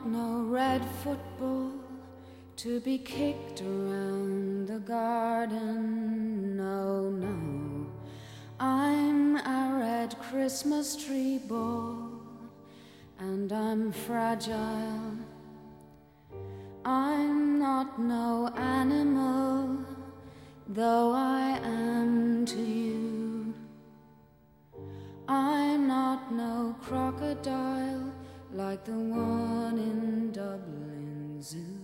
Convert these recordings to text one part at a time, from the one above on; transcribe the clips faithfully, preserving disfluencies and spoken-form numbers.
not no red football to be kicked around the garden, no, no. I'm a red Christmas tree ball, and I'm fragile. I'm not no animal, though I am to you. I'm not no crocodile like the one in Dublin Zoo,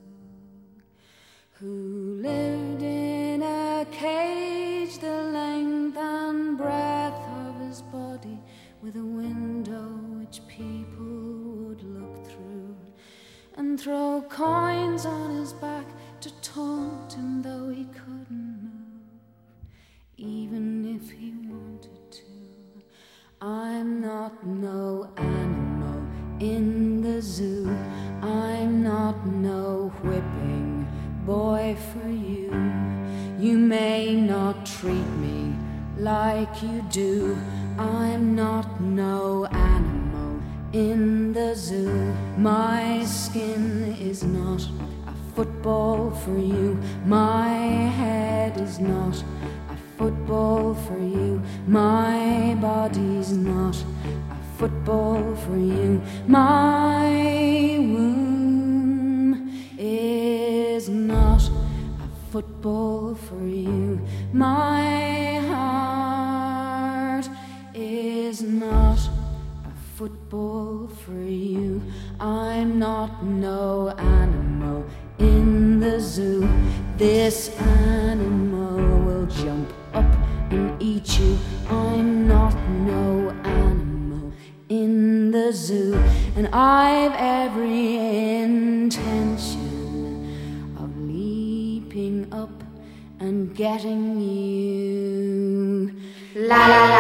who lived in a cage the length and breadth of his body, with a window which people would look through and throw coins on his back to taunt him, though he couldn't move, even if he wanted to. I'm not no animal in the zoo. I'm not no whipping boy for you. You may not treat me like you do. I'm not no animal in the zoo. My skin is not a football for you. My head is not a football for you. My body's not a football for you. My womb is not a football for you. My heart is not a football for you. I'm not no animal in the zoo. This animal will jump up and eat you. I'm not no animal in the zoo, and I've every intention of leaping up and getting you. La la la.